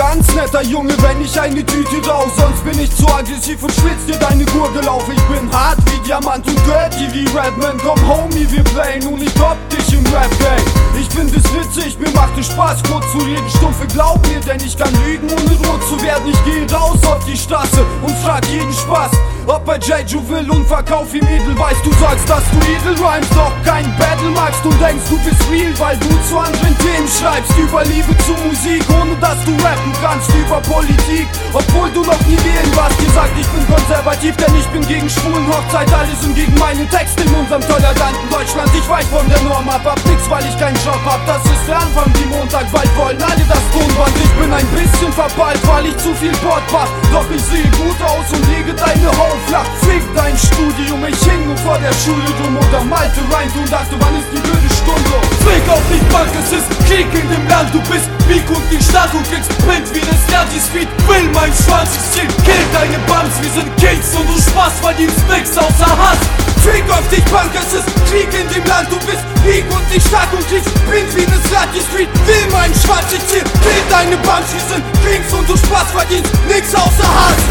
ganz netter Junge, wenn ich eine Tüte rauch. Sonst bin ich zu aggressiv und schwitz dir deine Gurgel auf. Ich bin hart wie Diamant und dirty wie Redman. Komm Homie, wir playen und ich top dich im Rap-Game. Ich find es witzig, mir macht es Spaß, kurz zu reden, Stumpfe, glaub mir, denn ich kann lügen, ohne rot zu werden. Ich gehe raus auf die Straße und frag jeden Spaß, ob er Jeju will und verkauf ihm Edelweiß. Du sagst, dass du edel rhymst, doch kein Battle magst. Du denkst, du bist real, weil du zu anderen Themen schreibst. Über Liebe zu Musik, ohne dass du rappen kannst. Über Politik, obwohl du noch nie wählen warst. Gesagt, ich bin konservativ, denn ich bin gegen Schwulenhochzeit. Alle sind gegen meine Texte in unserem toleranten Deutschland. Ich weich von der Norm ab, nix, weil ich keinen Job hab. Das ist der Anfang wie Montag, bald wollen alle das Tonband. Ich bin ein bisschen verballt, weil ich zu viel Port mach. Doch ich sehe gut aus und lege deine Haut flach. Fick dein Studium, ich hing nur vor der Schule drum oder malte rein und dachte, wann ist die blöde Stunde? Fick auf dich, Bank, es ist Krieg in dem Land. Du bist weak und nicht stark und kriegst Print wie das Yankee Street. Will mein Schwanz, ich ziel, kill deine Bums. Wir sind Kings und du Spaß verdienst nix außer Hass. Fick auf dich, Bank, es ist Krieg in dem Land. Du bist weak und nicht stark und kriegst Print wie das Yankee Street. Will mein Schwanz, ich ziel, kill deine Bums. Wir sind Kings und du Spaß verdienst nix außer Hass.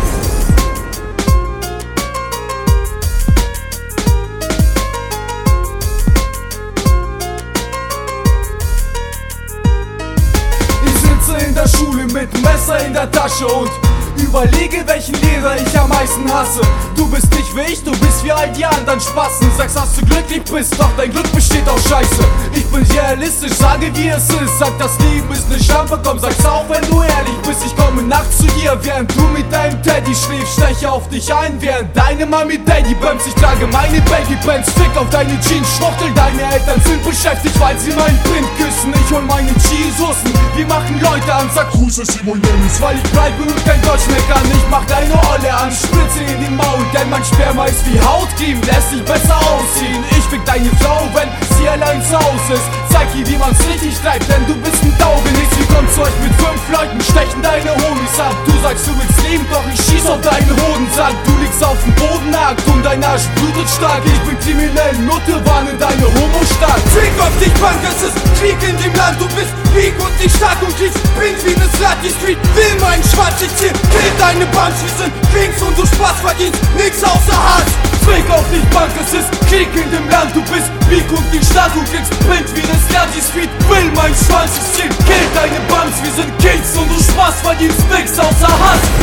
In der Schule mit Messer in der Tasche und überlege, welchen Lehrer ich am meisten hasse. Du bist nicht wie ich, du bist wie all die anderen Spasten. Sagst, dass du glücklich bist, doch dein Glück besteht aus Scheiße. Ich bin realistisch, sage wie es ist. Sag, das Leben ist ne Schlampe, komm, sag's auch, wenn du ehrlich bist. Ich komme nachts zu dir, während du mit deinem Teddy schläfst. Steche auf dich ein, während deine Mami Daddy bumps. Ich trage meine Babypants, fick auf deine Jeans, schwuchtel. Deine Eltern sind beschäftigt, weil sie meinen Print küssen. Ich hol meine Cheesesoßen, wir machen Leute an. Sag Grüße Simon Dennis, weil ich bleibe und kein Deutsch mehr kann. Ich mach deine Olle an, spritze in den Maul, denn mein Sperma ist wie Hautcreme, lässt sich besser ausziehen. Ich fick deine Frau, wenn sie allein zu Hause ist. Zeig ihr, wie man's richtig treibt, denn du bist ein Taugenichts. Wir kommen zu euch mit 5 Leuten, stechen deine Homies ab. Du sagst, du willst leben, doch ich schieß auf deinen Hodensack. Du liegst auf dem Boden nackt und dein Arsch blutet stark. Ich bin kriminell, Nutte warnen deine Homo-Stadt. Fick auf dich, Bank, es ist Krieg in dem Land. Du bist weak und nicht stark und kriegst Print wie ne Slutty Street. Will mein Schwanz, ich ziel, kill deine Bums. Wir sind Kings und du Spaß verdienst nix außer Hass. Fick auf dich, Bank, es ist Krieg in dem Land. Du bist weak und nicht stark und kriegst Print wie das Yankee Street. Will mein Schwanz, ich ziel, kill deine Bums. Wir sind Kings und du Spaß verdienst nix außer Hass.